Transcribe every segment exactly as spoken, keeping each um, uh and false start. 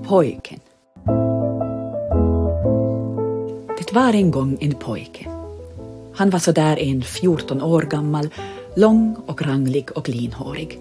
Pojken. Det var en gång en pojke. Han var så där en fjorton år gammal, lång och ranglig och linhårig.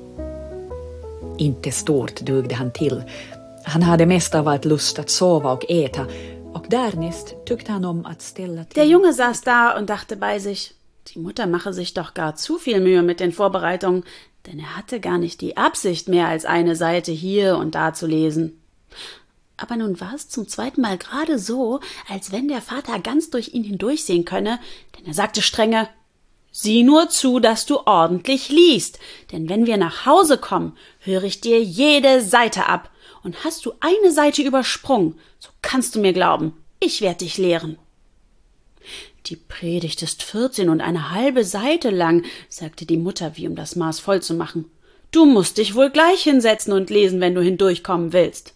Inte stort dugde han till. Han hade mest av allt lust att sova och äta, och därnäst tyckte han om att ställa till. Der Junge saß da und dachte bei sich, die Mutter mache sich doch gar zu viel Mühe mit den Vorbereitungen, denn er hatte gar nicht die Absicht, mehr als eine Seite hier und da zu lesen. Aber nun war es zum zweiten Mal gerade so, als wenn der Vater ganz durch ihn hindurchsehen könne, denn er sagte strenge, »Sieh nur zu, dass du ordentlich liest, denn wenn wir nach Hause kommen, höre ich dir jede Seite ab, und hast du eine Seite übersprungen, so kannst du mir glauben, ich werde dich lehren.« »Die Predigt ist vierzehn und eine halbe Seite lang«, sagte die Mutter, wie um das Maß voll zu machen. »Du musst dich wohl gleich hinsetzen und lesen, wenn du hindurchkommen willst.«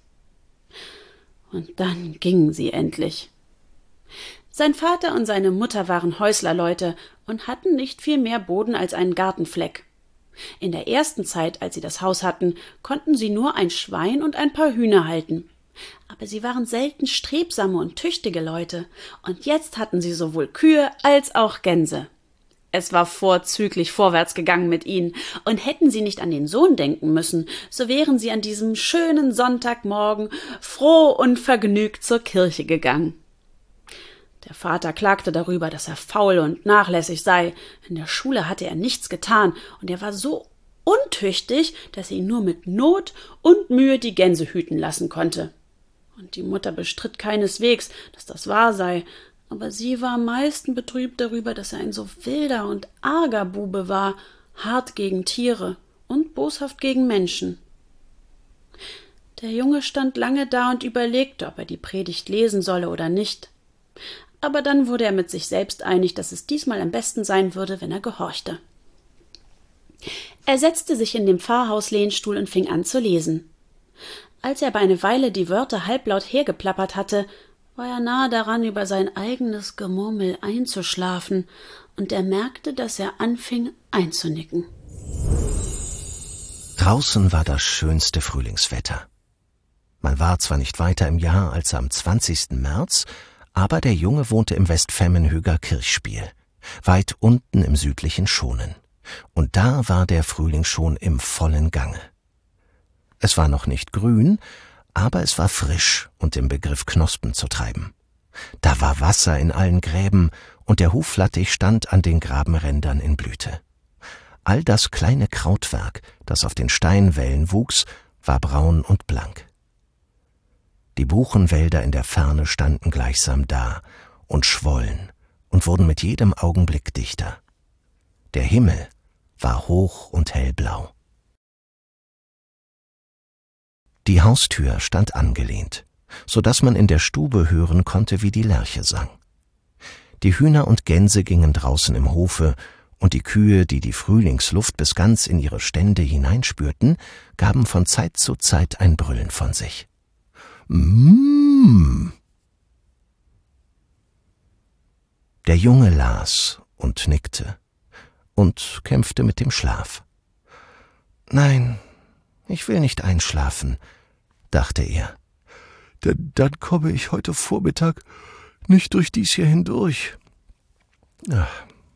Und dann gingen sie endlich. Sein Vater und seine Mutter waren Häuslerleute und hatten nicht viel mehr Boden als einen Gartenfleck. In der ersten Zeit, als sie das Haus hatten, konnten sie nur ein Schwein und ein paar Hühner halten. Aber sie waren selten strebsame und tüchtige Leute, und jetzt hatten sie sowohl Kühe als auch Gänse. Es war vorzüglich vorwärts gegangen mit ihnen, und hätten sie nicht an den Sohn denken müssen, so wären sie an diesem schönen Sonntagmorgen froh und vergnügt zur Kirche gegangen. Der Vater klagte darüber, dass er faul und nachlässig sei. In der Schule hatte er nichts getan, und er war so untüchtig, dass er ihn nur mit Not und Mühe die Gänse hüten lassen konnte. Und die Mutter bestritt keineswegs, dass das wahr sei, aber sie war am meisten betrübt darüber, dass er ein so wilder und arger Bube war, hart gegen Tiere und boshaft gegen Menschen. Der Junge stand lange da und überlegte, ob er die Predigt lesen solle oder nicht. Aber dann wurde er mit sich selbst einig, dass es diesmal am besten sein würde, wenn er gehorchte. Er setzte sich in den Pfarrhauslehnstuhl und fing an zu lesen. Als er aber eine Weile die Wörter halblaut hergeplappert hatte, war er nahe daran, über sein eigenes Gemurmel einzuschlafen, und er merkte, dass er anfing einzunicken. Draußen war das schönste Frühlingswetter. Man war zwar nicht weiter im Jahr als am zwanzigsten März, aber der Junge wohnte im Westvemmenhöger Kirchspiel, weit unten im südlichen Schonen. Und da war der Frühling schon im vollen Gange. Es war noch nicht grün, aber es war frisch und im Begriff, Knospen zu treiben. Da war Wasser in allen Gräben, und der Huflattich stand an den Grabenrändern in Blüte. All das kleine Krautwerk, das auf den Steinwällen wuchs, war braun und blank. Die Buchenwälder in der Ferne standen gleichsam da und schwollen und wurden mit jedem Augenblick dichter. Der Himmel war hoch und hellblau. Die Haustür stand angelehnt, so dass man in der Stube hören konnte, wie die Lerche sang. Die Hühner und Gänse gingen draußen im Hofe, und die Kühe, die die Frühlingsluft bis ganz in ihre Stände hineinspürten, gaben von Zeit zu Zeit ein Brüllen von sich. Mmm. Der Junge las und nickte und kämpfte mit dem Schlaf. »Nein, ich will nicht einschlafen«, dachte er. Denn dann komme ich heute Vormittag nicht durch dies hier hindurch. Ach.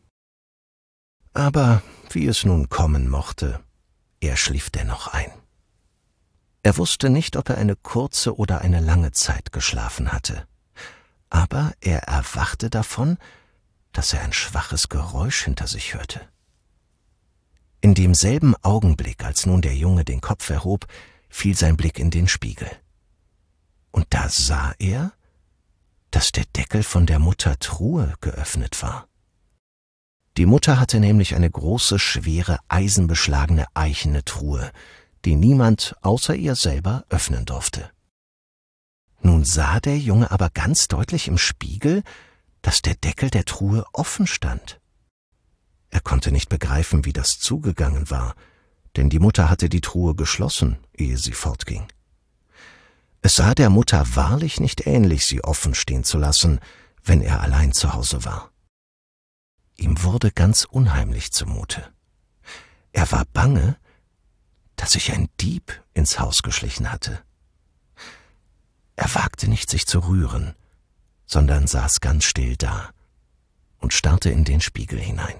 Aber wie es nun kommen mochte, er schlief dennoch ein. Er wusste nicht, ob er eine kurze oder eine lange Zeit geschlafen hatte. Aber er erwachte davon, dass er ein schwaches Geräusch hinter sich hörte. In demselben Augenblick, als nun der Junge den Kopf erhob, fiel sein Blick in den Spiegel. Und da sah er, dass der Deckel von der Muttertruhe geöffnet war. Die Mutter hatte nämlich eine große, schwere, eisenbeschlagene eichene Truhe, die niemand außer ihr selber öffnen durfte. Nun sah der Junge aber ganz deutlich im Spiegel, dass der Deckel der Truhe offen stand. Er konnte nicht begreifen, wie das zugegangen war, denn die Mutter hatte die Truhe geschlossen, ehe sie fortging. Es sah der Mutter wahrlich nicht ähnlich, sie offen stehen zu lassen, wenn er allein zu Hause war. Ihm wurde ganz unheimlich zumute. Er war bange, dass sich ein Dieb ins Haus geschlichen hatte. Er wagte nicht, sich zu rühren, sondern saß ganz still da und starrte in den Spiegel hinein.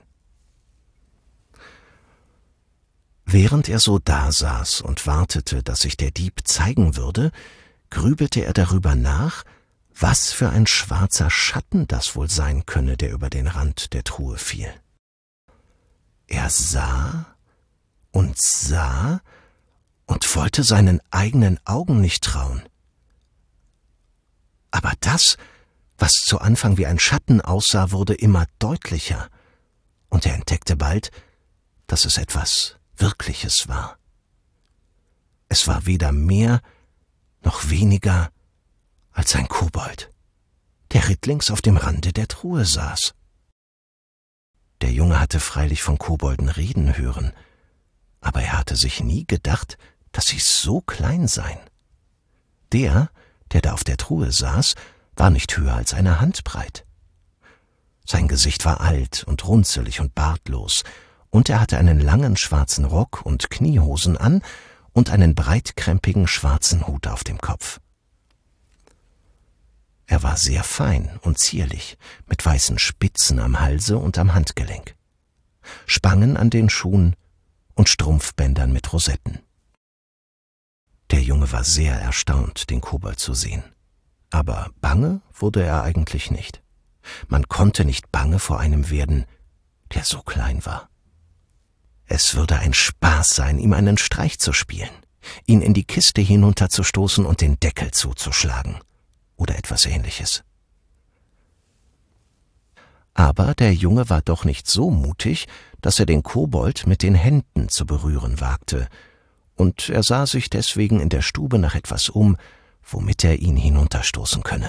Während er so dasaß und wartete, dass sich der Dieb zeigen würde, grübelte er darüber nach, was für ein schwarzer Schatten das wohl sein könne, der über den Rand der Truhe fiel. Er sah und sah und wollte seinen eigenen Augen nicht trauen. Aber das, was zu Anfang wie ein Schatten aussah, wurde immer deutlicher, und er entdeckte bald, dass es etwas Wirkliches war. Es war weder mehr noch weniger als ein Kobold, der rittlings auf dem Rande der Truhe saß. Der Junge hatte freilich von Kobolden reden hören, aber er hatte sich nie gedacht, dass sie so klein seien. Der, der da auf der Truhe saß, war nicht höher als eine Hand breit. Sein Gesicht war alt und runzelig und bartlos, und er hatte einen langen schwarzen Rock und Kniehosen an und einen breitkrempigen schwarzen Hut auf dem Kopf. Er war sehr fein und zierlich, mit weißen Spitzen am Halse und am Handgelenk, Spangen an den Schuhen und Strumpfbändern mit Rosetten. Der Junge war sehr erstaunt, den Kobold zu sehen, aber bange wurde er eigentlich nicht. Man konnte nicht bange vor einem werden, der so klein war. Es würde ein Spaß sein, ihm einen Streich zu spielen, ihn in die Kiste hinunterzustoßen und den Deckel zuzuschlagen oder etwas Ähnliches. Aber der Junge war doch nicht so mutig, dass er den Kobold mit den Händen zu berühren wagte, und er sah sich deswegen in der Stube nach etwas um, womit er ihn hinunterstoßen könne.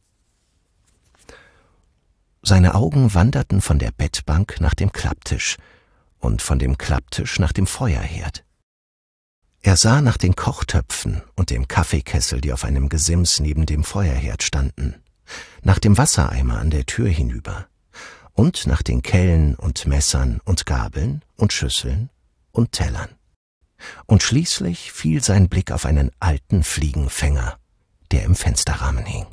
Seine Augen wanderten von der Bettbank nach dem Klapptisch und von dem Klapptisch nach dem Feuerherd. Er sah nach den Kochtöpfen und dem Kaffeekessel, die auf einem Gesims neben dem Feuerherd standen, nach dem Wassereimer an der Tür hinüber und nach den Kellen und Messern und Gabeln und Schüsseln und Tellern. Und schließlich fiel sein Blick auf einen alten Fliegenfänger, der im Fensterrahmen hing.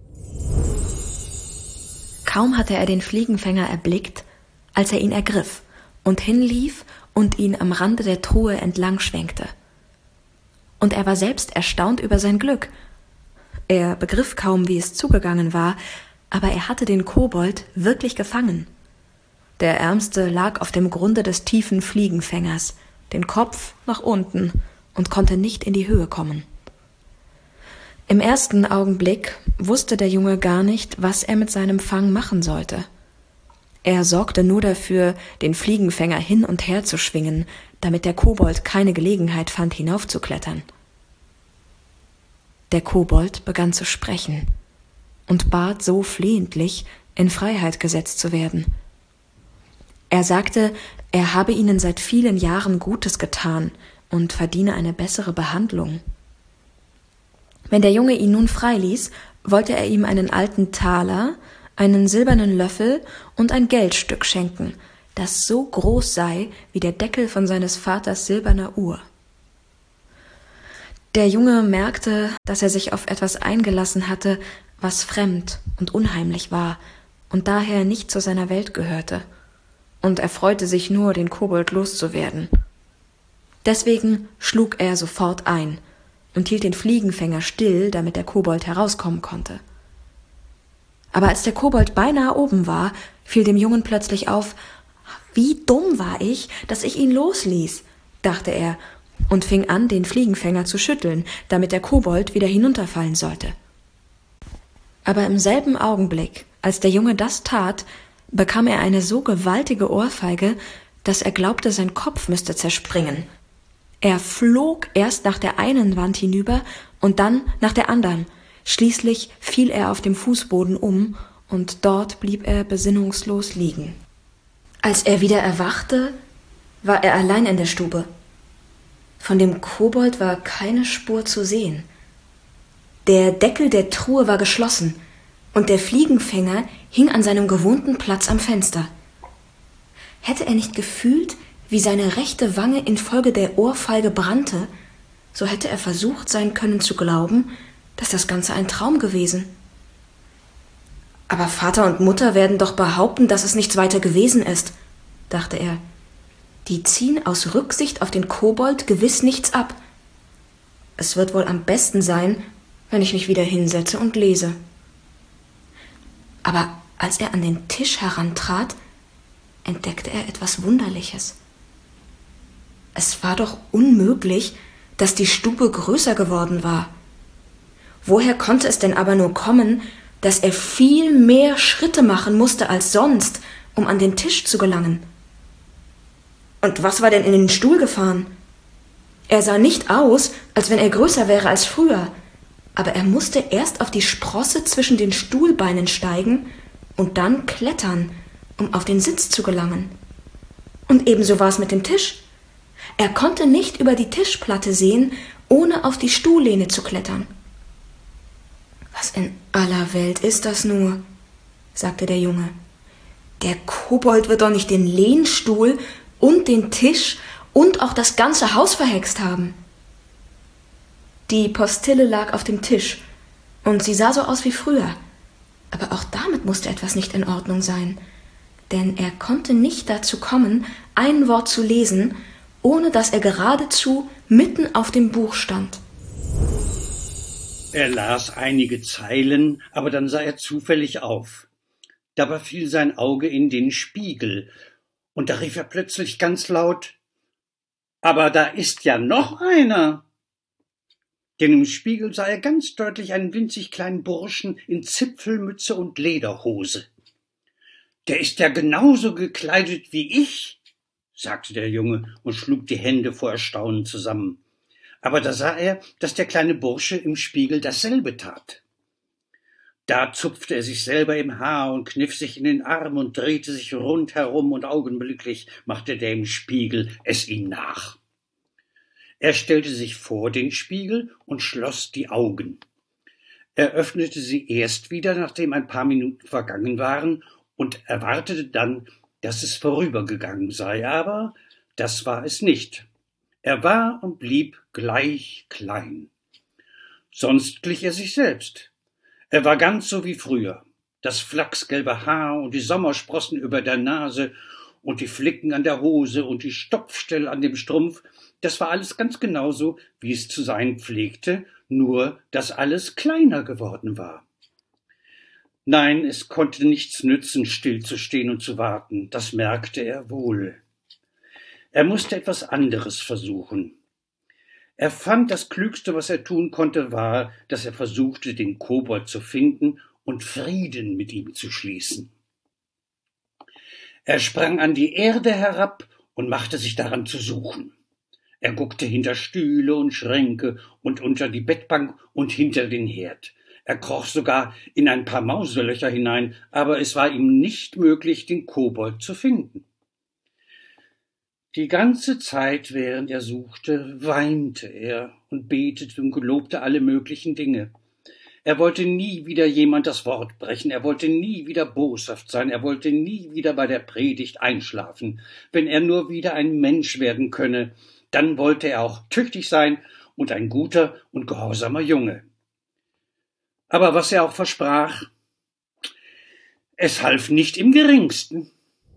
Kaum hatte er den Fliegenfänger erblickt, als er ihn ergriff und hinlief und ihn am Rande der Truhe entlang schwenkte. Und er war selbst erstaunt über sein Glück. Er begriff kaum, wie es zugegangen war, aber er hatte den Kobold wirklich gefangen. Der Ärmste lag auf dem Grunde des tiefen Fliegenfängers, den Kopf nach unten, und konnte nicht in die Höhe kommen. Im ersten Augenblick wusste der Junge gar nicht, was er mit seinem Fang machen sollte. Er sorgte nur dafür, den Fliegenfänger hin und her zu schwingen, damit der Kobold keine Gelegenheit fand, hinaufzuklettern. Der Kobold begann zu sprechen und bat so flehentlich, in Freiheit gesetzt zu werden. Er sagte, er habe ihnen seit vielen Jahren Gutes getan und verdiene eine bessere Behandlung. Wenn der Junge ihn nun freiließ, wollte er ihm einen alten Taler, einen silbernen Löffel und ein Geldstück schenken, das so groß sei wie der Deckel von seines Vaters silberner Uhr. Der Junge merkte, dass er sich auf etwas eingelassen hatte, was fremd und unheimlich war und daher nicht zu seiner Welt gehörte, und er freute sich nur, den Kobold loszuwerden. Deswegen schlug er sofort ein und hielt den Fliegenfänger still, damit der Kobold herauskommen konnte. Aber als der Kobold beinahe oben war, fiel dem Jungen plötzlich auf: »Wie dumm war ich, dass ich ihn losließ«, dachte er und fing an, den Fliegenfänger zu schütteln, damit der Kobold wieder hinunterfallen sollte. Aber im selben Augenblick, als der Junge das tat, bekam er eine so gewaltige Ohrfeige, dass er glaubte, sein Kopf müsste zerspringen. Er flog erst nach der einen Wand hinüber und dann nach der anderen. Schließlich fiel er auf dem Fußboden um und dort blieb er besinnungslos liegen. Als er wieder erwachte, war er allein in der Stube. Von dem Kobold war keine Spur zu sehen. Der Deckel der Truhe war geschlossen und der Fliegenfänger hing an seinem gewohnten Platz am Fenster. Hätte er nicht gefühlt, wie seine rechte Wange infolge der Ohrfeige brannte, so hätte er versucht sein können zu glauben, dass das Ganze ein Traum gewesen. Aber Vater und Mutter werden doch behaupten, dass es nichts weiter gewesen ist, dachte er. Die ziehen aus Rücksicht auf den Kobold gewiss nichts ab. Es wird wohl am besten sein, wenn ich mich wieder hinsetze und lese. Aber als er an den Tisch herantrat, entdeckte er etwas Wunderliches. Es war doch unmöglich, dass die Stube größer geworden war. Woher konnte es denn aber nur kommen, dass er viel mehr Schritte machen musste als sonst, um an den Tisch zu gelangen? Und was war denn in den Stuhl gefahren? Er sah nicht aus, als wenn er größer wäre als früher, aber er musste erst auf die Sprosse zwischen den Stuhlbeinen steigen und dann klettern, um auf den Sitz zu gelangen. Und ebenso war es mit dem Tisch. Er konnte nicht über die Tischplatte sehen, ohne auf die Stuhllehne zu klettern. »Was in aller Welt ist das nur?« sagte der Junge. »Der Kobold wird doch nicht den Lehnstuhl und den Tisch und auch das ganze Haus verhext haben.« Die Postille lag auf dem Tisch, und sie sah so aus wie früher. Aber auch damit musste etwas nicht in Ordnung sein, denn er konnte nicht dazu kommen, ein Wort zu lesen, ohne dass er geradezu mitten auf dem Buch stand. Er las einige Zeilen, aber dann sah er zufällig auf. Dabei fiel sein Auge in den Spiegel, und da rief er plötzlich ganz laut: »Aber da ist ja noch einer!« Denn im Spiegel sah er ganz deutlich einen winzig kleinen Burschen in Zipfelmütze und Lederhose. »Der ist ja genauso gekleidet wie ich«, sagte der Junge und schlug die Hände vor Erstaunen zusammen. Aber da sah er, dass der kleine Bursche im Spiegel dasselbe tat. Da zupfte er sich selber im Haar und kniff sich in den Arm und drehte sich rundherum, und augenblicklich machte der im Spiegel es ihm nach. Er stellte sich vor den Spiegel und schloss die Augen. Er öffnete sie erst wieder, nachdem ein paar Minuten vergangen waren, und erwartete dann, dass es vorübergegangen sei, aber das war es nicht. Er war und blieb gleich klein. Sonst glich er sich selbst. Er war ganz so wie früher. Das flachsgelbe Haar und die Sommersprossen über der Nase und die Flicken an der Hose und die Stopfstelle an dem Strumpf, das war alles ganz genauso, wie es zu sein pflegte, nur dass alles kleiner geworden war. Nein, es konnte nichts nützen, stillzustehen und zu warten, das merkte er wohl. Er musste etwas anderes versuchen. Er fand, das Klügste, was er tun konnte, war, dass er versuchte, den Kobold zu finden und Frieden mit ihm zu schließen. Er sprang an die Erde herab und machte sich daran zu suchen. Er guckte hinter Stühle und Schränke und unter die Bettbank und hinter den Herd. Er kroch sogar in ein paar Mauselöcher hinein, aber es war ihm nicht möglich, den Kobold zu finden. Die ganze Zeit, während er suchte, weinte er und betete und gelobte alle möglichen Dinge. Er wollte nie wieder jemand das Wort brechen, er wollte nie wieder boshaft sein, er wollte nie wieder bei der Predigt einschlafen. Wenn er nur wieder ein Mensch werden könne, dann wollte er auch tüchtig sein und ein guter und gehorsamer Junge. Aber was er auch versprach, es half nicht im geringsten.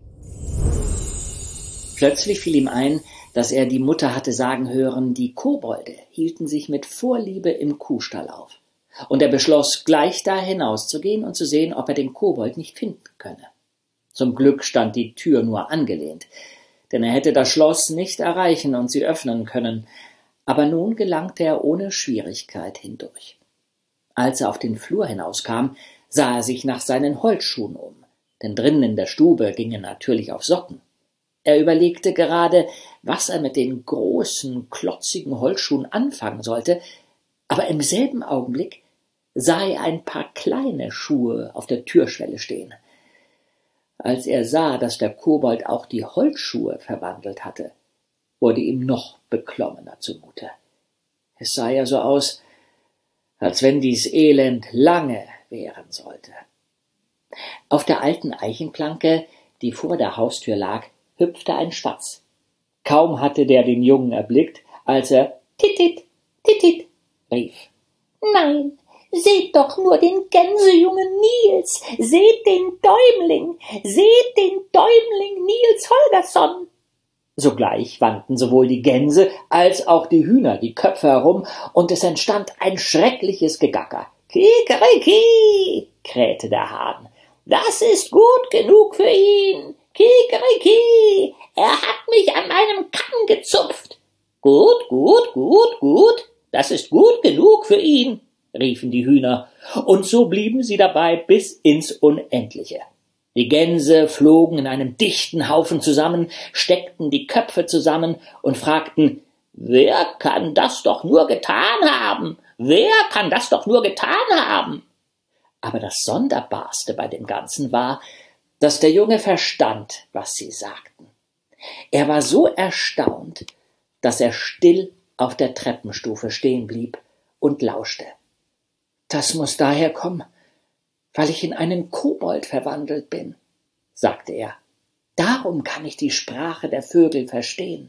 Plötzlich fiel ihm ein, dass er die Mutter hatte sagen hören, die Kobolde hielten sich mit Vorliebe im Kuhstall auf. Und er beschloss, gleich da hinauszugehen und zu sehen, ob er den Kobold nicht finden könne. Zum Glück stand die Tür nur angelehnt, denn er hätte das Schloss nicht erreichen und sie öffnen können, aber nun gelangte er ohne Schwierigkeit hindurch. Als er auf den Flur hinauskam, sah er sich nach seinen Holzschuhen um, denn drinnen in der Stube ging er natürlich auf Socken. Er überlegte gerade, was er mit den großen, klotzigen Holzschuhen anfangen sollte, aber im selben Augenblick sah er ein paar kleine Schuhe auf der Türschwelle stehen. Als er sah, dass der Kobold auch die Holzschuhe verwandelt hatte, wurde ihm noch beklommener zumute. Es sah ja so aus, als wenn dies Elend lange währen sollte. Auf der alten Eichenplanke, die vor der Haustür lag, hüpfte ein Spatz. Kaum hatte der den Jungen erblickt, als er »Titit, titit« rief. »Nein, Seht doch nur den Gänsejungen Nils, seht den Däumling, seht den Däumling Nils Holgersson. Sogleich wandten sowohl die Gänse als auch die Hühner die Köpfe herum, und es entstand ein schreckliches Gegacker. »Kikeriki«, krähte der Hahn, »das ist gut genug für ihn. Kikeriki, er hat mich an meinem Kamm gezupft.« »Gut, gut, gut, gut, das ist gut genug für ihn«, riefen die Hühner, und so blieben sie dabei bis ins Unendliche. Die Gänse flogen in einem dichten Haufen zusammen, steckten die Köpfe zusammen und fragten, »Wer kann das doch nur getan haben? Wer kann das doch nur getan haben?« Aber das Sonderbarste bei dem Ganzen war, dass der Junge verstand, was sie sagten. Er war so erstaunt, dass er still auf der Treppenstufe stehen blieb und lauschte. »Das muß daher kommen, weil ich in einen Kobold verwandelt bin«, sagte er. »Darum kann ich die Sprache der Vögel verstehen.«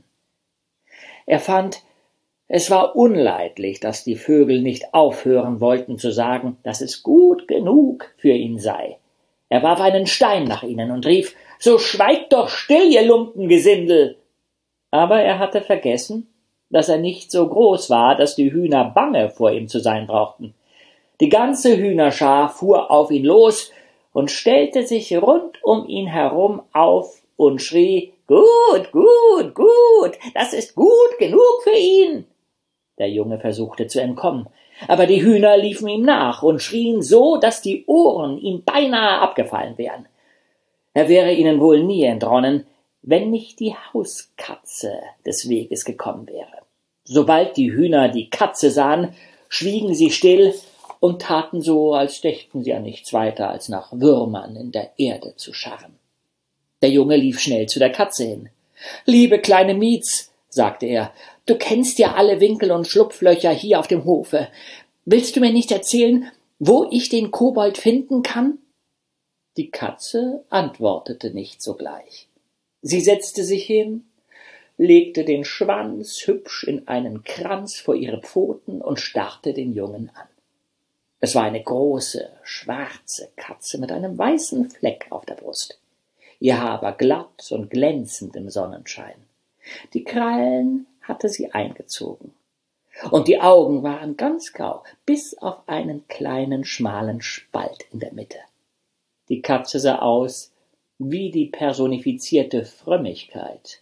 Er fand, es war unleidlich, dass die Vögel nicht aufhören wollten zu sagen, dass es gut genug für ihn sei. Er warf einen Stein nach ihnen und rief, »So schweigt doch still, ihr Lumpengesindel!« Aber er hatte vergessen, dass er nicht so groß war, dass die Hühner bange vor ihm zu sein brauchten. Die ganze Hühnerschar fuhr auf ihn los und stellte sich rund um ihn herum auf und schrie, »Gut, gut, gut, das ist gut genug für ihn!« Der Junge versuchte zu entkommen, aber die Hühner liefen ihm nach und schrien so, dass die Ohren ihm beinahe abgefallen wären. Er wäre ihnen wohl nie entronnen, wenn nicht die Hauskatze des Weges gekommen wäre. Sobald die Hühner die Katze sahen, schwiegen sie still und taten so, als dächten sie an nichts weiter, als nach Würmern in der Erde zu scharren. Der Junge lief schnell zu der Katze hin. »Liebe kleine Mietz«, sagte er, »du kennst ja alle Winkel und Schlupflöcher hier auf dem Hofe. Willst du mir nicht erzählen, wo ich den Kobold finden kann?« Die Katze antwortete nicht sogleich. Sie setzte sich hin, legte den Schwanz hübsch in einen Kranz vor ihre Pfoten und starrte den Jungen an. Es war eine große, schwarze Katze mit einem weißen Fleck auf der Brust. Ihr Haar war glatt und glänzend im Sonnenschein. Die Krallen hatte sie eingezogen. Und die Augen waren ganz grau, bis auf einen kleinen, schmalen Spalt in der Mitte. Die Katze sah aus wie die personifizierte Frömmigkeit.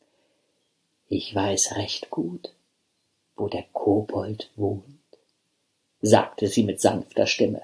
»Ich weiß recht gut, wo der Kobold wohnt«, sagte sie mit sanfter Stimme.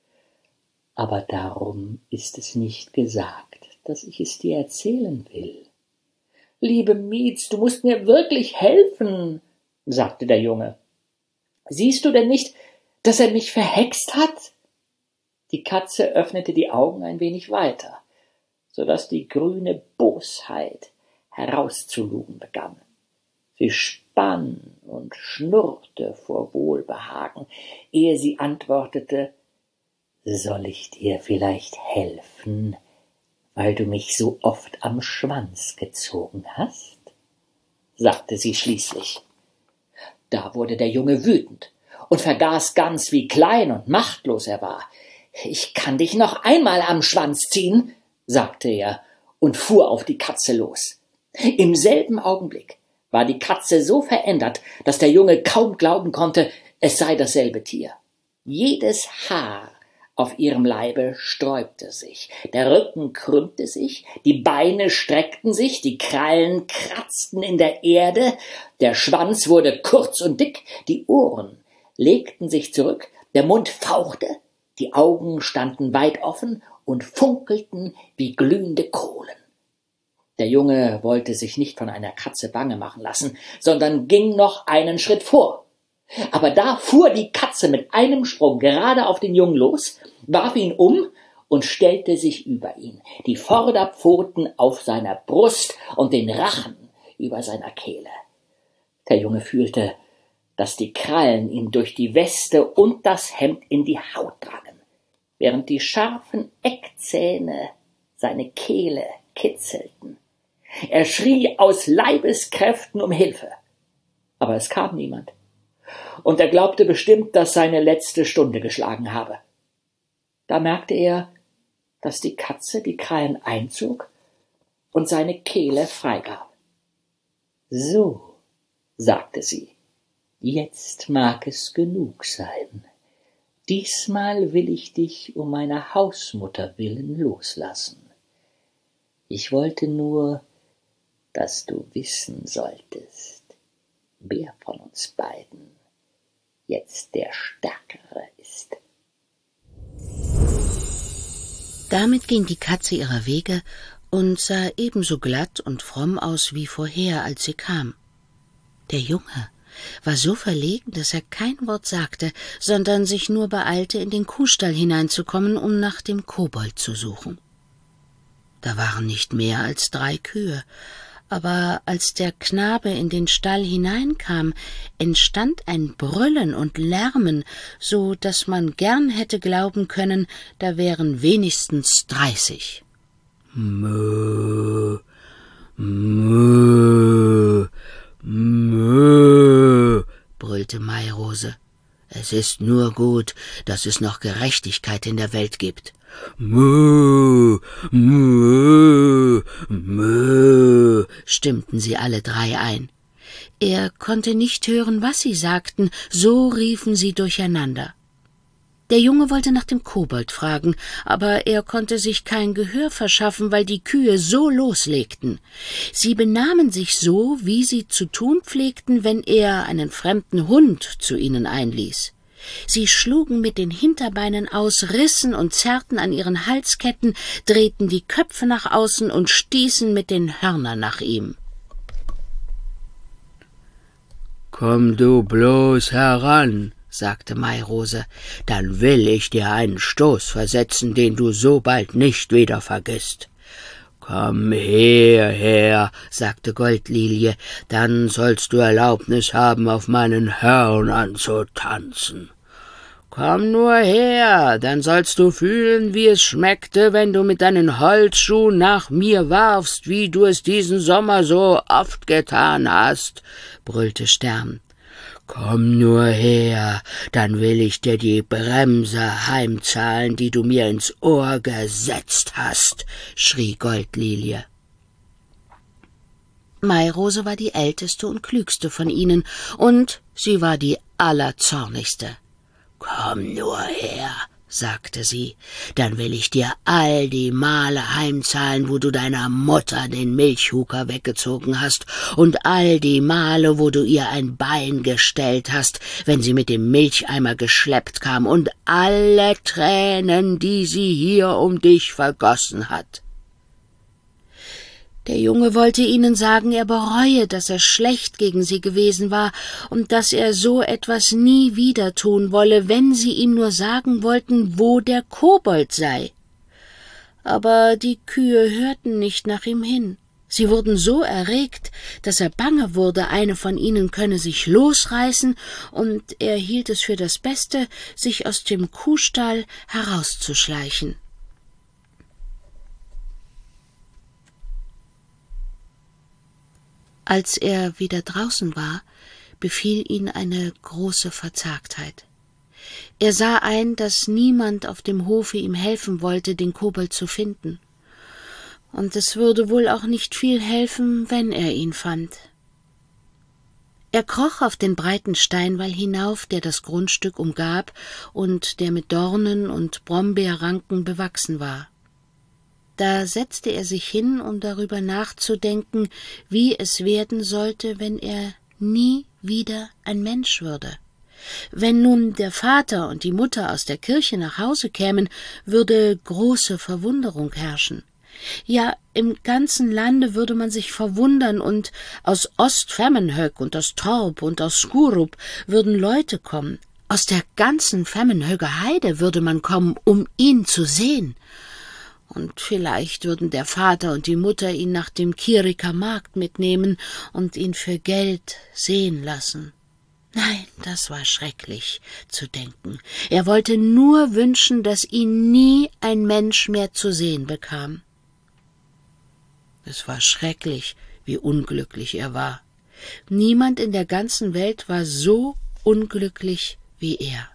»Aber darum ist es nicht gesagt, dass ich es dir erzählen will.« »Liebe Mietz, du musst mir wirklich helfen«, sagte der Junge. »Siehst du denn nicht, dass er mich verhext hat?« Die Katze öffnete die Augen ein wenig weiter, so daß die grüne Bosheit herauszulugen begann. Sie spann und schnurrte vor Wohlbehagen, ehe sie antwortete, »Soll ich dir vielleicht helfen, weil du mich so oft am Schwanz gezogen hast?« sagte sie schließlich. Da wurde der Junge wütend und vergaß ganz, wie klein und machtlos er war. »Ich kann dich noch einmal am Schwanz ziehen«, sagte er und fuhr auf die Katze los. Im selben Augenblick war die Katze so verändert, dass der Junge kaum glauben konnte, es sei dasselbe Tier. Jedes Haar auf ihrem Leibe sträubte sich, der Rücken krümmte sich, die Beine streckten sich, die Krallen kratzten in der Erde, der Schwanz wurde kurz und dick, die Ohren legten sich zurück, der Mund fauchte, die Augen standen weit offen und funkelten wie glühende Kohlen. Der Junge wollte sich nicht von einer Katze bange machen lassen, sondern ging noch einen Schritt vor. Aber da fuhr die Katze mit einem Sprung gerade auf den Jungen los, warf ihn um und stellte sich über ihn, die Vorderpfoten auf seiner Brust und den Rachen über seiner Kehle. Der Junge fühlte, dass die Krallen ihm durch die Weste und das Hemd in die Haut drangen, während die scharfen Eckzähne seine Kehle kitzelten. Er schrie aus Leibeskräften um Hilfe, aber es kam niemand. und er glaubte bestimmt, dass seine letzte Stunde geschlagen habe. Da merkte er, dass die Katze die Krallen einzog und seine Kehle freigab. »So«, sagte sie, »jetzt mag es genug sein. Diesmal will ich dich um meiner Hausmutter willen loslassen. Ich wollte nur, dass du wissen solltest, wer von uns beiden jetzt der Stärkere ist.« Damit ging die Katze ihrer Wege und sah ebenso glatt und fromm aus wie vorher, als sie kam. Der Junge war so verlegen, dass er kein Wort sagte, sondern sich nur beeilte, in den Kuhstall hineinzukommen, um nach dem Kobold zu suchen. Da waren nicht mehr als drei Kühe, aber als der Knabe in den Stall hineinkam, entstand ein Brüllen und Lärmen, so daß man gern hätte glauben können, da wären wenigstens dreißig. Mö, mö, mö, brüllte Mairose. Es ist nur gut, dass es noch Gerechtigkeit in der Welt gibt. Mö, mö, mö, stimmten sie alle drei ein. Er konnte nicht hören, was sie sagten, so riefen sie durcheinander. Der Junge wollte nach dem Kobold fragen, aber er konnte sich kein Gehör verschaffen, weil die Kühe so loslegten. Sie benahmen sich so, wie sie zu tun pflegten, wenn er einen fremden Hund zu ihnen einließ. Sie schlugen mit den Hinterbeinen aus, rissen und zerrten an ihren Halsketten, drehten die Köpfe nach außen und stießen mit den Hörnern nach ihm. »Komm du bloß heran«, sagte Mairose, »dann will ich dir einen Stoß versetzen, den du so bald nicht wieder vergisst.« »Komm hierher«, sagte Goldlilie, »dann sollst du Erlaubnis haben, auf meinen Hörnern zu tanzen.« »Komm nur her, dann sollst du fühlen, wie es schmeckte, wenn du mit deinen Holzschuhen nach mir warfst, wie du es diesen Sommer so oft getan hast«, brüllte Stern. »Komm nur her, dann will ich dir die Bremse heimzahlen, die du mir ins Ohr gesetzt hast«, schrie Goldlilie. Mairose war die älteste und klügste von ihnen, und sie war die allerzornigste. »Komm nur her«, sagte sie, »dann will ich dir all die Male heimzahlen, wo du deiner Mutter den Milchhuker weggezogen hast, und all die Male, wo du ihr ein Bein gestellt hast, wenn sie mit dem Milcheimer geschleppt kam, und alle Tränen, die sie hier um dich vergossen hat.« Der Junge wollte ihnen sagen, er bereue, dass er schlecht gegen sie gewesen war und dass er so etwas nie wieder tun wolle, wenn sie ihm nur sagen wollten, wo der Kobold sei. Aber die Kühe hörten nicht nach ihm hin. Sie wurden so erregt, dass er bange wurde, eine von ihnen könne sich losreißen, und er hielt es für das Beste, sich aus dem Kuhstall herauszuschleichen. Als er wieder draußen war, befiel ihn eine große Verzagtheit. Er sah ein, dass niemand auf dem Hofe ihm helfen wollte, den Kobold zu finden. Und es würde wohl auch nicht viel helfen, wenn er ihn fand. Er kroch auf den breiten Steinwall hinauf, der das Grundstück umgab und der mit Dornen und Brombeerranken bewachsen war. Da setzte er sich hin, um darüber nachzudenken, wie es werden sollte, wenn er nie wieder ein Mensch würde. Wenn nun der Vater und die Mutter aus der Kirche nach Hause kämen, würde große Verwunderung herrschen. Ja, im ganzen Lande würde man sich verwundern, und aus Ost-Vemmenhög und aus Torp und aus Skurup würden Leute kommen. Aus der ganzen Vemmenhöger Heide würde man kommen, um ihn zu sehen. Und vielleicht würden der Vater und die Mutter ihn nach dem Kieriker Markt mitnehmen und ihn für Geld sehen lassen. Nein, das war schrecklich zu denken. Er wollte nur wünschen, dass ihn nie ein Mensch mehr zu sehen bekam. Es war schrecklich, wie unglücklich er war. Niemand in der ganzen Welt war so unglücklich wie er.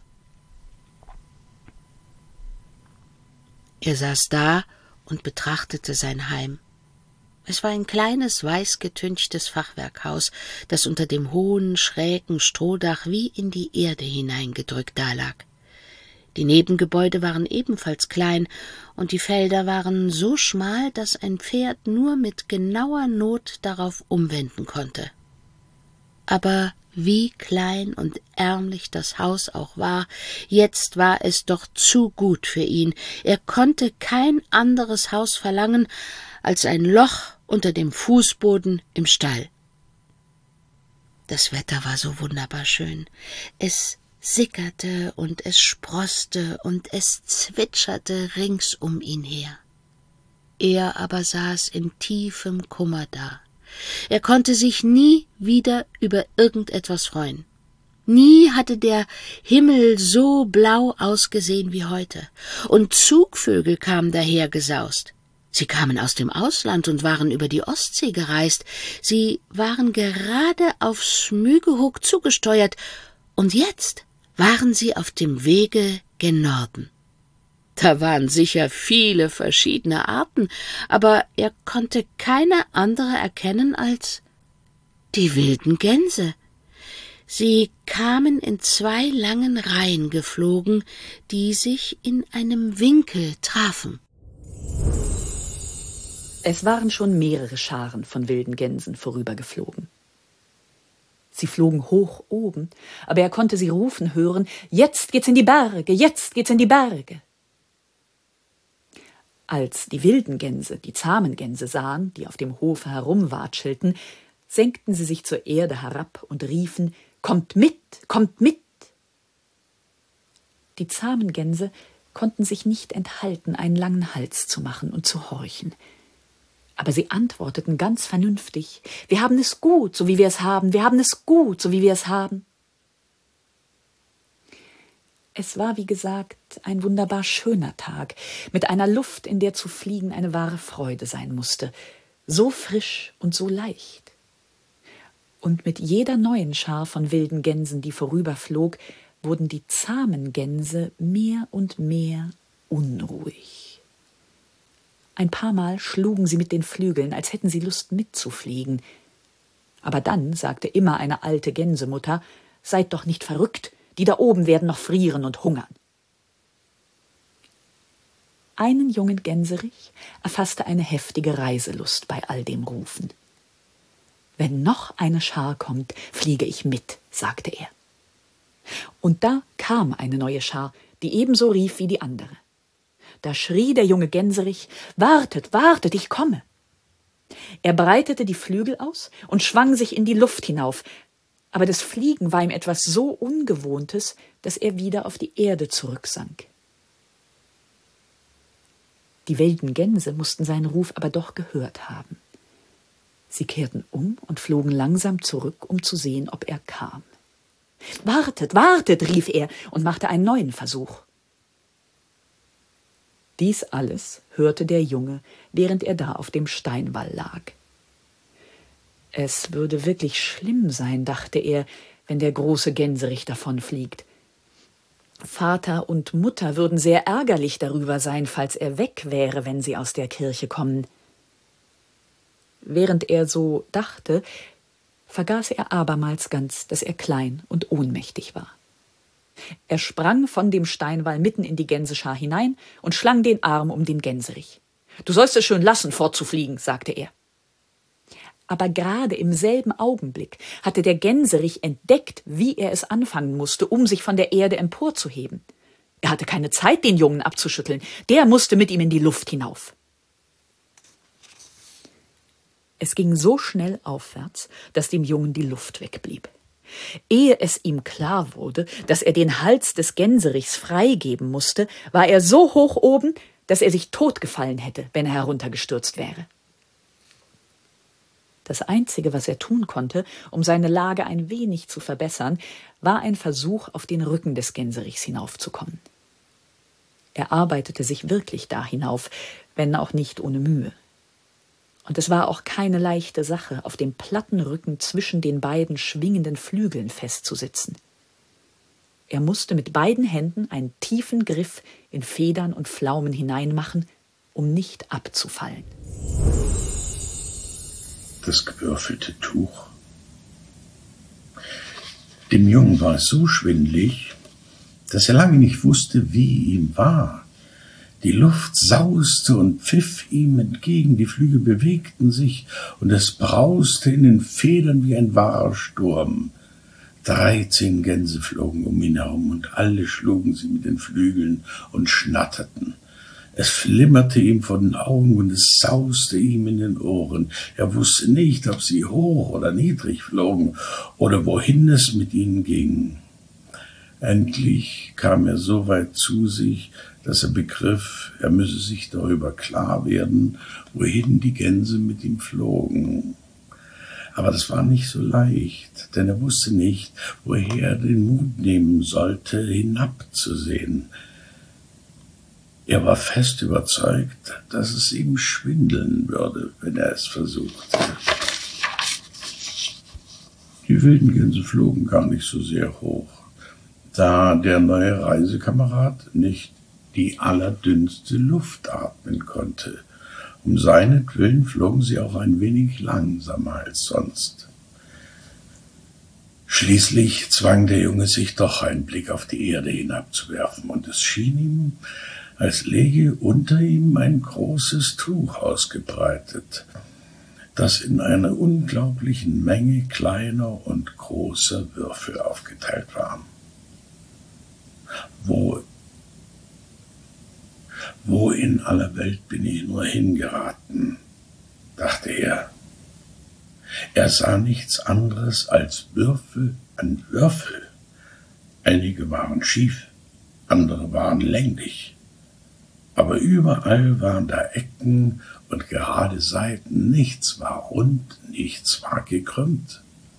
Er saß da und betrachtete sein Heim. Es war ein kleines, weiß getünchtes Fachwerkhaus, das unter dem hohen, schrägen Strohdach wie in die Erde hineingedrückt dalag. Die Nebengebäude waren ebenfalls klein, und die Felder waren so schmal, dass ein Pferd nur mit genauer Not darauf umwenden konnte. Aber wie klein und ärmlich das Haus auch war, jetzt war es doch zu gut für ihn. Er konnte kein anderes Haus verlangen als ein Loch unter dem Fußboden im Stall. Das Wetter war so wunderbar schön. Es sickerte und es sproßte und es zwitscherte rings um ihn her. Er aber saß in tiefem Kummer da. Er konnte sich nie wieder über irgendetwas freuen. Nie hatte der Himmel so blau ausgesehen wie heute, und Zugvögel kamen dahergesaust. Sie kamen aus dem Ausland und waren über die Ostsee gereist. Sie waren gerade auf Smygehuk zugesteuert, und jetzt waren sie auf dem Wege gen Norden. Da waren sicher viele verschiedene Arten, aber er konnte keine andere erkennen als die wilden Gänse. Sie kamen in zwei langen Reihen geflogen, die sich in einem Winkel trafen. Es waren schon mehrere Scharen von wilden Gänsen vorübergeflogen. Sie flogen hoch oben, aber er konnte sie rufen hören: »Jetzt geht's in die Berge, jetzt geht's in die Berge!« Als die wilden Gänse die zahmen Gänse sahen, die auf dem Hofe herumwatschelten, senkten sie sich zur Erde herab und riefen: »Kommt mit, kommt mit!« Die zahmen Gänse konnten sich nicht enthalten, einen langen Hals zu machen und zu horchen. Aber sie antworteten ganz vernünftig: »Wir haben es gut, so wie wir es haben, wir haben es gut, so wie wir es haben.« Es war, wie gesagt, ein wunderbar schöner Tag, mit einer Luft, in der zu fliegen eine wahre Freude sein musste, so frisch und so leicht. Und mit jeder neuen Schar von wilden Gänsen, die vorüberflog, wurden die zahmen Gänse mehr und mehr unruhig. Ein paar Mal schlugen sie mit den Flügeln, als hätten sie Lust mitzufliegen. Aber dann sagte immer eine alte Gänsemutter: »Seid doch nicht verrückt, die da oben werden noch frieren und hungern.« Einen jungen Gänserich erfasste eine heftige Reiselust bei all dem Rufen. »Wenn noch eine Schar kommt, fliege ich mit«, sagte er. Und da kam eine neue Schar, die ebenso rief wie die andere. Da schrie der junge Gänserich: »Wartet, wartet, ich komme!« Er breitete die Flügel aus und schwang sich in die Luft hinauf, aber das Fliegen war ihm etwas so Ungewohntes, dass er wieder auf die Erde zurücksank. Die wilden Gänse mussten seinen Ruf aber doch gehört haben. Sie kehrten um und flogen langsam zurück, um zu sehen, ob er kam. »Wartet, wartet«, rief er und machte einen neuen Versuch. Dies alles hörte der Junge, während er da auf dem Steinwall lag. Es würde wirklich schlimm sein, dachte er, wenn der große Gänserich davonfliegt. Vater und Mutter würden sehr ärgerlich darüber sein, falls er weg wäre, wenn sie aus der Kirche kommen. Während er so dachte, vergaß er abermals ganz, dass er klein und ohnmächtig war. Er sprang von dem Steinwall mitten in die Gänseschar hinein und schlang den Arm um den Gänserich. »Du sollst es schön lassen, fortzufliegen«, sagte er. Aber gerade im selben Augenblick hatte der Gänserich entdeckt, wie er es anfangen musste, um sich von der Erde emporzuheben. Er hatte keine Zeit, den Jungen abzuschütteln, der musste mit ihm in die Luft hinauf. Es ging so schnell aufwärts, dass dem Jungen die Luft wegblieb. Ehe es ihm klar wurde, dass er den Hals des Gänserichs freigeben musste, war er so hoch oben, dass er sich totgefallen hätte, wenn er heruntergestürzt wäre. Das Einzige, was er tun konnte, um seine Lage ein wenig zu verbessern, war ein Versuch, auf den Rücken des Gänserichs hinaufzukommen. Er arbeitete sich wirklich da hinauf, wenn auch nicht ohne Mühe. Und es war auch keine leichte Sache, auf dem platten Rücken zwischen den beiden schwingenden Flügeln festzusitzen. Er musste mit beiden Händen einen tiefen Griff in Federn und Pflaumen hineinmachen, um nicht abzufallen. Das gewürfelte Tuch. Dem Jungen war es so schwindlig, dass er lange nicht wusste, wie ihm war. Die Luft sauste und pfiff ihm entgegen, die Flügel bewegten sich, und es brauste in den Federn wie ein wahrer Sturm. Dreizehn Gänse flogen um ihn herum, und alle schlugen sie mit den Flügeln und schnatterten. Es flimmerte ihm vor den Augen und es sauste ihm in den Ohren. Er wusste nicht, ob sie hoch oder niedrig flogen oder wohin es mit ihnen ging. Endlich kam er so weit zu sich, dass er begriff, er müsse sich darüber klar werden, wohin die Gänse mit ihm flogen. Aber das war nicht so leicht, denn er wusste nicht, woher er den Mut nehmen sollte, hinabzusehen. Er war fest überzeugt, dass es ihm schwindeln würde, wenn er es versuchte. Die wilden Gänse flogen gar nicht so sehr hoch, da der neue Reisekamerad nicht die allerdünnste Luft atmen konnte. Um seinetwillen flogen sie auch ein wenig langsamer als sonst. Schließlich zwang der Junge sich doch, einen Blick auf die Erde hinabzuwerfen, und es schien ihm, als läge unter ihm ein großes Tuch ausgebreitet, das in einer unglaublichen Menge kleiner und großer Würfel aufgeteilt war. Wo, wo in aller Welt bin ich nur hingeraten, dachte er. Er sah nichts anderes als Würfel an Würfel. Einige waren schief, andere waren länglich. Aber überall waren da Ecken und gerade Seiten. Nichts war rund, nichts war gekrümmt.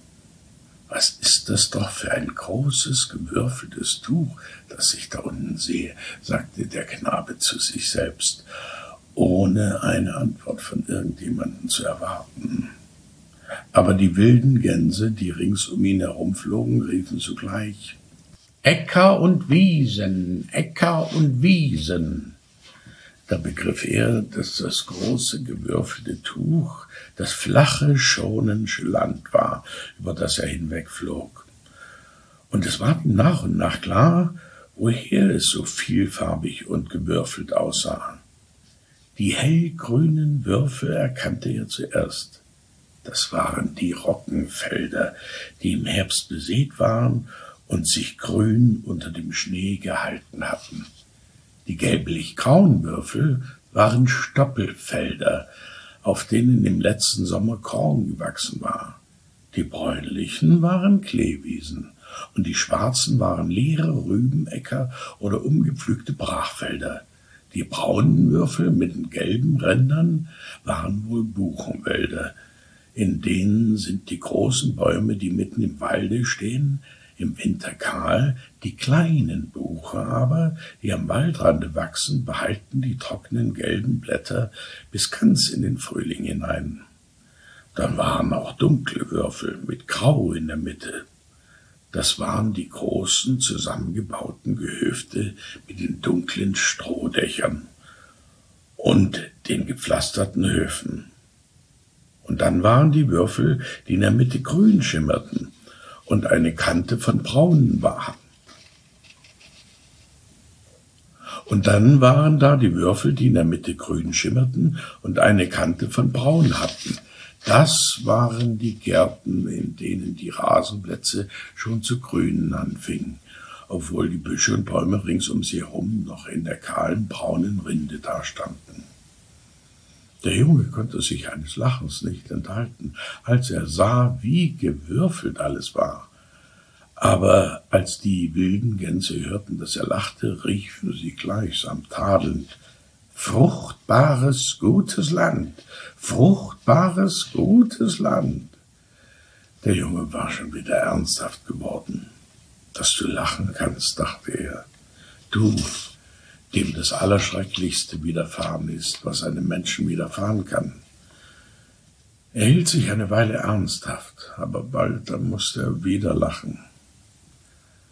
Was ist das doch für ein großes, gewürfeltes Tuch, das ich da unten sehe, sagte der Knabe zu sich selbst, ohne eine Antwort von irgendjemandem zu erwarten. Aber die wilden Gänse, die rings um ihn herumflogen, riefen zugleich: Äcker und Wiesen, Äcker und Wiesen. Da begriff er, dass das große, gewürfelte Tuch das flache, schonensche Land war, über das er hinwegflog. Und es war ihm nach und nach klar, woher es so vielfarbig und gewürfelt aussah. Die hellgrünen Würfel erkannte er zuerst. Das waren die Roggenfelder, die im Herbst besät waren und sich grün unter dem Schnee gehalten hatten. Die gelblich-grauen Würfel waren Stoppelfelder, auf denen im letzten Sommer Korn gewachsen war. Die bräunlichen waren Kleewiesen und die schwarzen waren leere Rübenäcker oder umgepflügte Brachfelder. Die braunen Würfel mit den gelben Rändern waren wohl Buchenwälder. In denen sind die großen Bäume, die mitten im Walde stehen, im Winter kahl, die kleinen Buche aber, die am Waldrand wachsen, behalten die trockenen gelben Blätter bis ganz in den Frühling hinein. Dann waren auch dunkle Würfel mit Grau in der Mitte. Das waren die großen, zusammengebauten Gehöfte mit den dunklen Strohdächern und den gepflasterten Höfen. Und dann waren die Würfel, die in der Mitte grün schimmerten und eine Kante von braunen waren. Und dann waren da die Würfel, die in der Mitte grün schimmerten und eine Kante von braun hatten. Das waren die Gärten, in denen die Rasenplätze schon zu grünen anfingen, obwohl die Büsche und Bäume rings um sie herum noch in der kahlen braunen Rinde dastanden. Der Junge konnte sich eines Lachens nicht enthalten, als er sah, wie gewürfelt alles war. Aber als die wilden Gänse hörten, dass er lachte, riefen sie gleichsam tadelnd: Fruchtbares, gutes Land, fruchtbares, gutes Land. Der Junge war schon wieder ernsthaft geworden. Dass du lachen kannst, dachte er, du, dem das Allerschrecklichste widerfahren ist, was einem Menschen widerfahren kann. Er hielt sich eine Weile ernsthaft, aber bald dann musste er wieder lachen.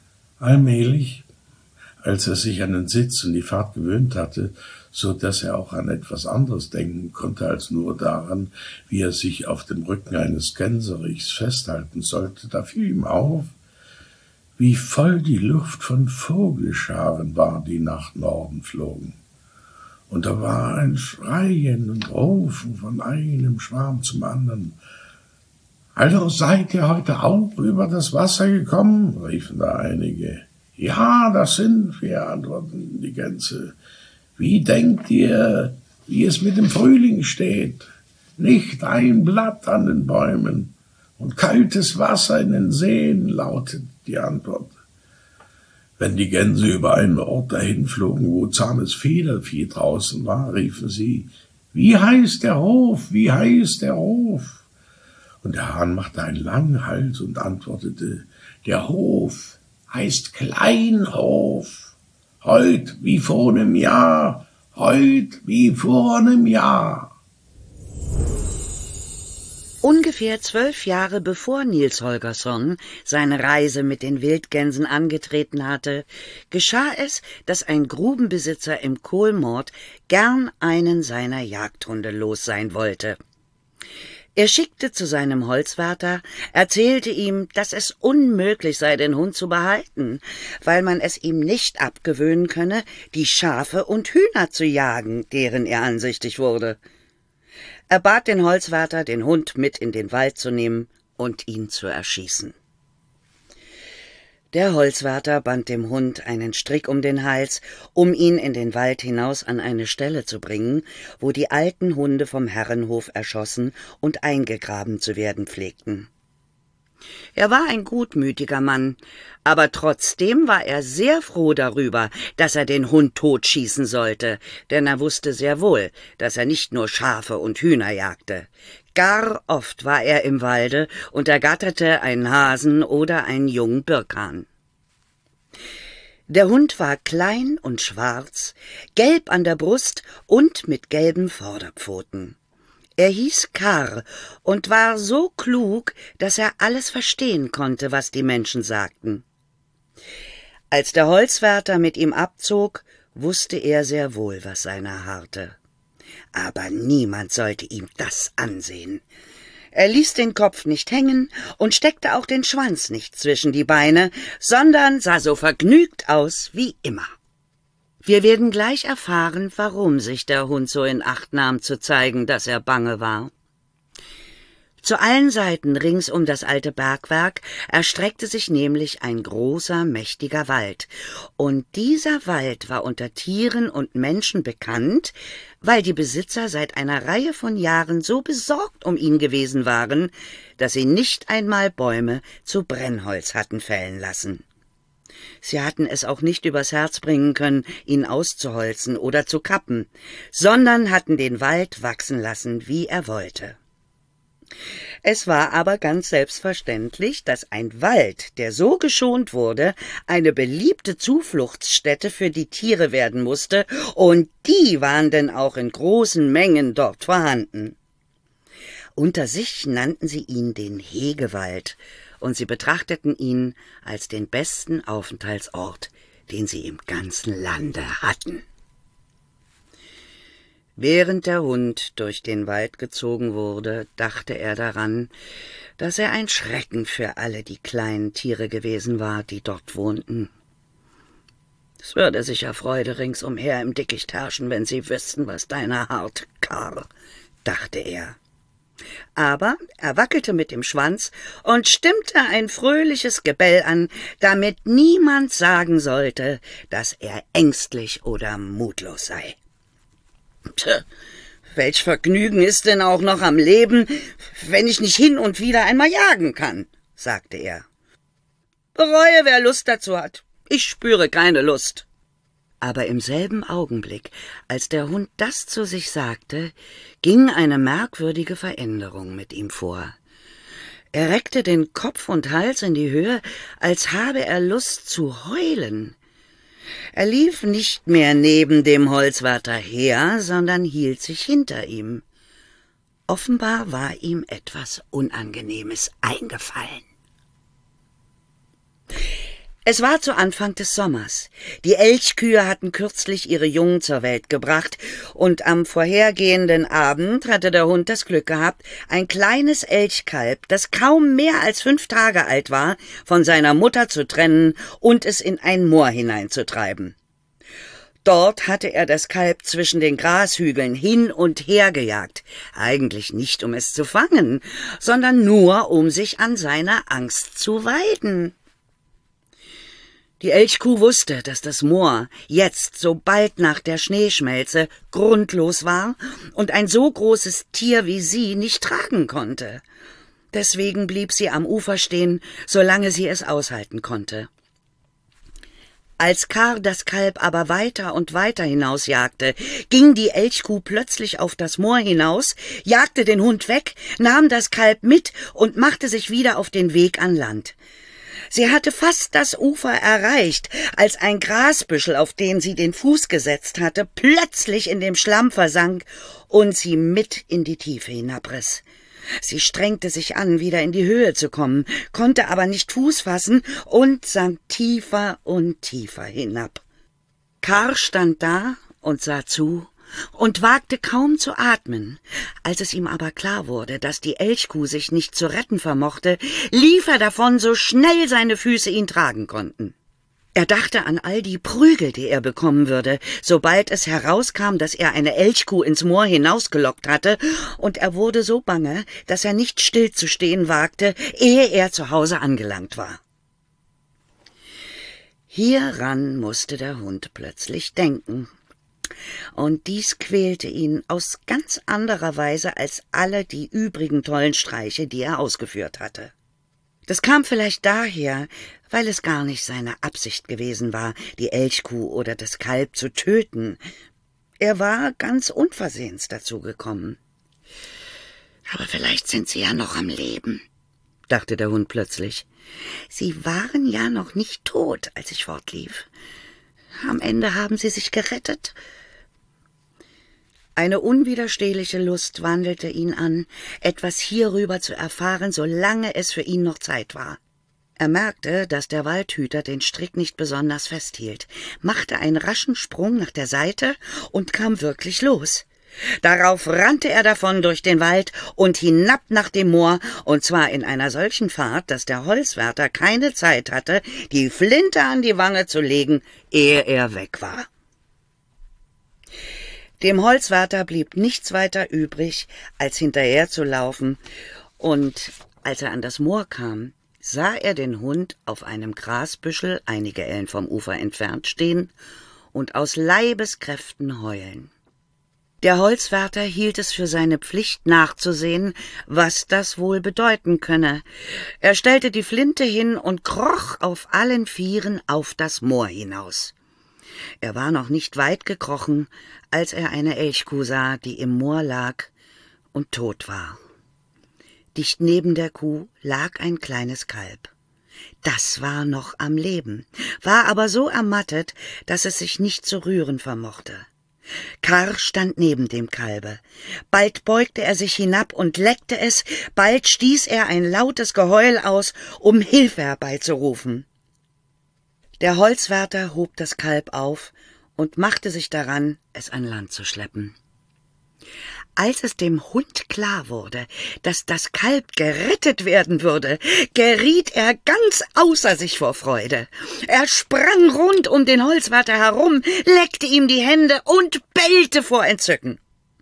Allmählich, als er sich an den Sitz und die Fahrt gewöhnt hatte, so dass er auch an etwas anderes denken konnte als nur daran, wie er sich auf dem Rücken eines Gänserichs festhalten sollte, da fiel ihm auf, wie voll die Luft von Vogelscharen war, die nach Norden flogen. Und da war ein Schreien und Rufen von einem Schwarm zum anderen. »Also seid ihr heute auch über das Wasser gekommen?« riefen da einige. »Ja, das sind wir«, antworteten die Gänse. »Wie denkt ihr, wie es mit dem Frühling steht? Nicht ein Blatt an den Bäumen und kaltes Wasser in den Seen«, lautet die Antwort. Wenn die Gänse über einen Ort dahin flogen, wo zahmes Federvieh draußen war, riefen sie, »Wie heißt der Hof, wie heißt der Hof?« Und der Hahn machte einen langen Hals und antwortete, »Der Hof heißt Kleinhof. Heut wie vor einem Jahr, heut wie vor einem Jahr.« Ungefähr zwölf Jahre bevor Niels Holgersson seine Reise mit den Wildgänsen angetreten hatte, geschah es, dass ein Grubenbesitzer im Kolmord gern einen seiner Jagdhunde los sein wollte. Er schickte zu seinem Holzwärter, erzählte ihm, dass es unmöglich sei, den Hund zu behalten, weil man es ihm nicht abgewöhnen könne, die Schafe und Hühner zu jagen, deren er ansichtig wurde. Er bat den Holzwärter, den Hund mit in den Wald zu nehmen und ihn zu erschießen. Der Holzwärter band dem Hund einen Strick um den Hals, um ihn in den Wald hinaus an eine Stelle zu bringen, wo die alten Hunde vom Herrenhof erschossen und eingegraben zu werden pflegten. Er war ein gutmütiger Mann, aber trotzdem war er sehr froh darüber, dass er den Hund totschießen sollte, denn er wusste sehr wohl, dass er nicht nur Schafe und Hühner jagte. Gar oft war er im Walde und ergatterte einen Hasen oder einen jungen Birkhahn. Der Hund war klein und schwarz, gelb an der Brust und mit gelben Vorderpfoten. Er hieß Karr und war so klug, dass er alles verstehen konnte, was die Menschen sagten. Als der Holzwärter mit ihm abzog, wusste er sehr wohl, was seiner harrte. Aber niemand sollte ihm das ansehen. Er ließ den Kopf nicht hängen und steckte auch den Schwanz nicht zwischen die Beine, sondern sah so vergnügt aus wie immer. Wir werden gleich erfahren, warum sich der Hund so in Acht nahm, zu zeigen, dass er bange war. Zu allen Seiten rings um das alte Bergwerk erstreckte sich nämlich ein großer, mächtiger Wald, und dieser Wald war unter Tieren und Menschen bekannt, weil die Besitzer seit einer Reihe von Jahren so besorgt um ihn gewesen waren, dass sie nicht einmal Bäume zu Brennholz hatten fällen lassen. Sie hatten es auch nicht übers Herz bringen können, ihn auszuholzen oder zu kappen, sondern hatten den Wald wachsen lassen, wie er wollte. Es war aber ganz selbstverständlich, dass ein Wald, der so geschont wurde, eine beliebte Zufluchtsstätte für die Tiere werden musste, und die waren denn auch in großen Mengen dort vorhanden. Unter sich nannten sie ihn den Hegewald, und sie betrachteten ihn als den besten Aufenthaltsort, den sie im ganzen Lande hatten. Während der Hund durch den Wald gezogen wurde, dachte er daran, dass er ein Schrecken für alle die kleinen Tiere gewesen war, die dort wohnten. Es würde sicher Freude ringsumher im Dickicht herrschen, wenn sie wüssten, was deiner hart, Karr, dachte er. Aber er wackelte mit dem Schwanz und stimmte ein fröhliches Gebell an, damit niemand sagen sollte, dass er ängstlich oder mutlos sei. Tja, welch Vergnügen ist denn auch noch am Leben, wenn ich nicht hin und wieder einmal jagen kann, sagte er. Bereue, wer Lust dazu hat. Ich spüre keine Lust. Aber im selben Augenblick, als der Hund das zu sich sagte, ging eine merkwürdige Veränderung mit ihm vor. Er reckte den Kopf und Hals in die Höhe, als habe er Lust zu heulen. Er lief nicht mehr neben dem Holzwärter her, sondern hielt sich hinter ihm. Offenbar war ihm etwas Unangenehmes eingefallen. Es war zu Anfang des Sommers. Die Elchkühe hatten kürzlich ihre Jungen zur Welt gebracht, und am vorhergehenden Abend hatte der Hund das Glück gehabt, ein kleines Elchkalb, das kaum mehr als fünf Tage alt war, von seiner Mutter zu trennen und es in ein Moor hineinzutreiben. Dort hatte er das Kalb zwischen den Grashügeln hin und her gejagt, eigentlich nicht, um es zu fangen, sondern nur, um sich an seiner Angst zu weiden. Die Elchkuh wusste, dass das Moor jetzt, so bald nach der Schneeschmelze, grundlos war und ein so großes Tier wie sie nicht tragen konnte. Deswegen blieb sie am Ufer stehen, solange sie es aushalten konnte. Als Kar das Kalb aber weiter und weiter hinausjagte, ging die Elchkuh plötzlich auf das Moor hinaus, jagte den Hund weg, nahm das Kalb mit und machte sich wieder auf den Weg an Land. Sie hatte fast das Ufer erreicht, als ein Grasbüschel, auf den sie den Fuß gesetzt hatte, plötzlich in dem Schlamm versank und sie mit in die Tiefe hinabriss. Sie strengte sich an, wieder in die Höhe zu kommen, konnte aber nicht Fuß fassen und sank tiefer und tiefer hinab. Kar stand da und sah zu und wagte kaum zu atmen. Als es ihm aber klar wurde, dass die Elchkuh sich nicht zu retten vermochte, lief er davon, so schnell seine Füße ihn tragen konnten. Er dachte an all die Prügel, die er bekommen würde, sobald es herauskam, dass er eine Elchkuh ins Moor hinausgelockt hatte, und er wurde so bange, dass er nicht stillzustehen wagte, ehe er zu Hause angelangt war. Hieran musste der Hund plötzlich denken. Und dies quälte ihn aus ganz anderer Weise als alle die übrigen tollen Streiche, die er ausgeführt hatte. Das kam vielleicht daher, weil es gar nicht seine Absicht gewesen war, die Elchkuh oder das Kalb zu töten. Er war ganz unversehens dazu gekommen. »Aber vielleicht sind sie ja noch am Leben«, dachte der Hund plötzlich. »Sie waren ja noch nicht tot, als ich fortlief. Am Ende haben sie sich gerettet.« Eine unwiderstehliche Lust wandelte ihn an, etwas hierüber zu erfahren, solange es für ihn noch Zeit war. Er merkte, dass der Waldhüter den Strick nicht besonders festhielt, machte einen raschen Sprung nach der Seite und kam wirklich los. Darauf rannte er davon durch den Wald und hinab nach dem Moor, und zwar in einer solchen Fahrt, dass der Holzwärter keine Zeit hatte, die Flinte an die Wange zu legen, ehe er weg war. Dem Holzwärter blieb nichts weiter übrig, als hinterherzulaufen, und als er an das Moor kam, sah er den Hund auf einem Grasbüschel einige Ellen vom Ufer entfernt stehen und aus Leibeskräften heulen. Der Holzwärter hielt es für seine Pflicht nachzusehen, was das wohl bedeuten könne. Er stellte die Flinte hin und kroch auf allen Vieren auf das Moor hinaus. Er war noch nicht weit gekrochen, als er eine Elchkuh sah, die im Moor lag und tot war. Dicht neben der Kuh lag ein kleines Kalb. Das war noch am Leben, war aber so ermattet, dass es sich nicht zu rühren vermochte. Kar stand neben dem Kalbe. Bald beugte er sich hinab und leckte es, bald stieß er ein lautes Geheul aus, um Hilfe herbeizurufen. Der Holzwärter hob das Kalb auf und machte sich daran, es an Land zu schleppen. Als es dem Hund klar wurde, dass das Kalb gerettet werden würde, geriet er ganz außer sich vor Freude. Er sprang rund um den Holzwärter herum, leckte ihm die Hände und bellte vor Entzücken.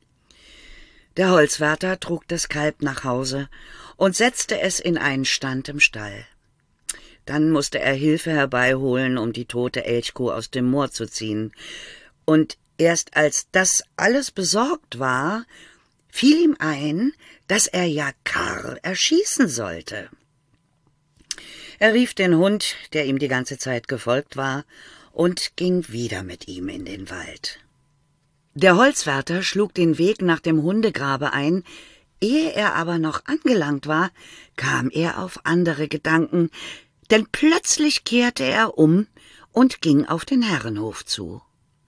Der Holzwärter trug das Kalb nach Hause und setzte es in einen Stand im Stall. Dann musste er Hilfe herbeiholen, um die tote Elchkuh aus dem Moor zu ziehen. Und erst als das alles besorgt war, fiel ihm ein, dass er ja Kar erschießen sollte. Er rief den Hund, der ihm die ganze Zeit gefolgt war, und ging wieder mit ihm in den Wald. Der Holzwärter schlug den Weg nach dem Hundegrabe ein. Ehe er aber noch angelangt war, kam er auf andere Gedanken, denn plötzlich kehrte er um und ging auf den Herrenhof zu.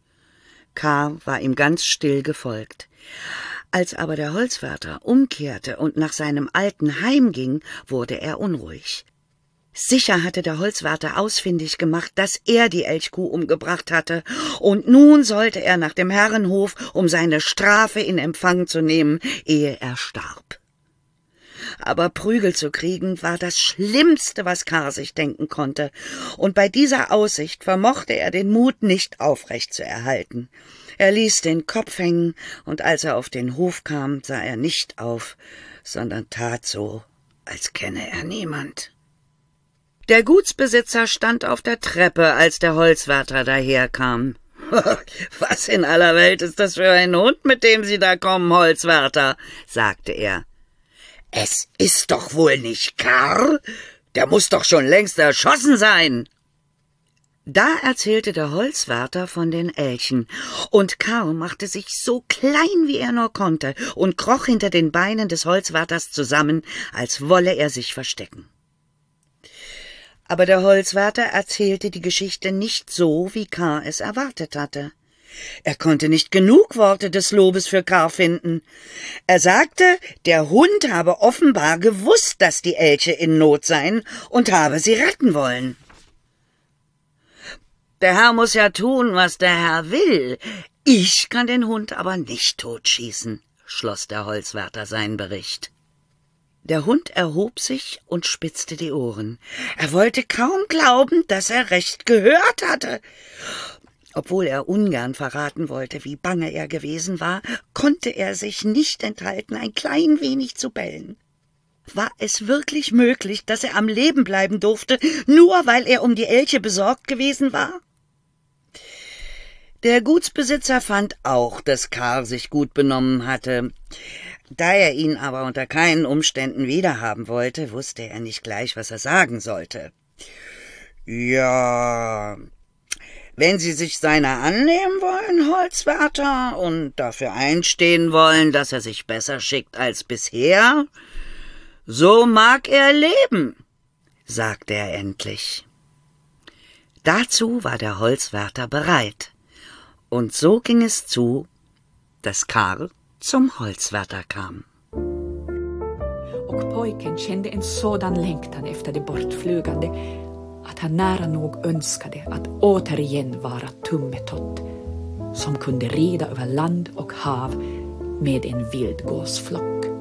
Kar war ihm ganz still gefolgt. Als aber der Holzwärter umkehrte und nach seinem alten Heim ging, wurde er unruhig. Sicher hatte der Holzwärter ausfindig gemacht, dass er die Elchkuh umgebracht hatte, und nun sollte er nach dem Herrenhof, um seine Strafe in Empfang zu nehmen, ehe er starb. Aber Prügel zu kriegen war das Schlimmste, was Karl sich denken konnte, und bei dieser Aussicht vermochte er den Mut nicht aufrecht zu erhalten. Er ließ den Kopf hängen, und als er auf den Hof kam, sah er nicht auf, sondern tat so, als kenne er niemand. Der Gutsbesitzer stand auf der Treppe, als der Holzwärter daherkam. »Was in aller Welt ist das für ein Hund, mit dem Sie da kommen, Holzwärter?« sagte er. »Es ist doch wohl nicht Karl? Der muß doch schon längst erschossen sein.« Da erzählte der Holzwärter von den Elchen, und Karl machte sich so klein, wie er nur konnte, und kroch hinter den Beinen des Holzwärters zusammen, als wolle er sich verstecken. Aber der Holzwärter erzählte die Geschichte nicht so, wie Karl es erwartet hatte. Er konnte nicht genug Worte des Lobes für Karl finden. Er sagte, der Hund habe offenbar gewusst, dass die Elche in Not seien, und habe sie retten wollen. »Der Herr muß ja tun, was der Herr will. Ich kann den Hund aber nicht totschießen«, schloss der Holzwärter seinen Bericht. Der Hund erhob sich und spitzte die Ohren. Er wollte kaum glauben, dass er recht gehört hatte. Obwohl er ungern verraten wollte, wie bange er gewesen war, konnte er sich nicht enthalten, ein klein wenig zu bellen. War es wirklich möglich, dass er am Leben bleiben durfte, nur weil er um die Elche besorgt gewesen war? Der Gutsbesitzer fand auch, dass Karl sich gut benommen hatte. Da er ihn aber unter keinen Umständen wiederhaben wollte, wusste er nicht gleich, was er sagen sollte. »Ja, wenn Sie sich seiner annehmen wollen, Holzwärter, und dafür einstehen wollen, dass er sich besser schickt als bisher, so mag er leben«, sagte er endlich. Dazu war der Holzwärter bereit, und so ging es zu, dass Karl zum Holzwärter kam. Och pojken kände en sådan längtan efter det bortflygande att han nära nog önskade att återigen vara Tummetott, som kunde rida över land och hav med en vildgåsflock.